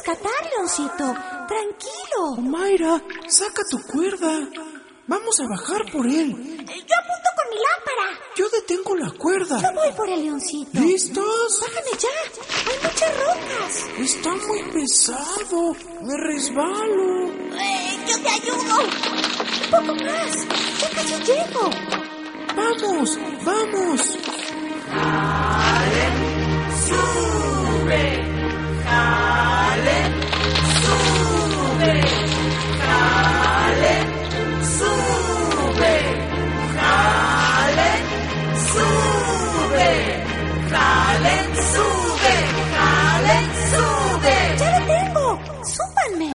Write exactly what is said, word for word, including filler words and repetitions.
rescatar, Leoncito. Tranquilo. Omaira, saca tu cuerda. Vamos a bajar por él. Yo apunto con mi lámpara. Yo detengo la cuerda. Yo voy por el Leoncito. ¿Listos? Bájame ya. Hay muchas rocas. Está muy pesado. Me resbalo. Eh, yo te ayudo. Un poco más. Ya casi llego. Vamos, vamos. ¡Sube!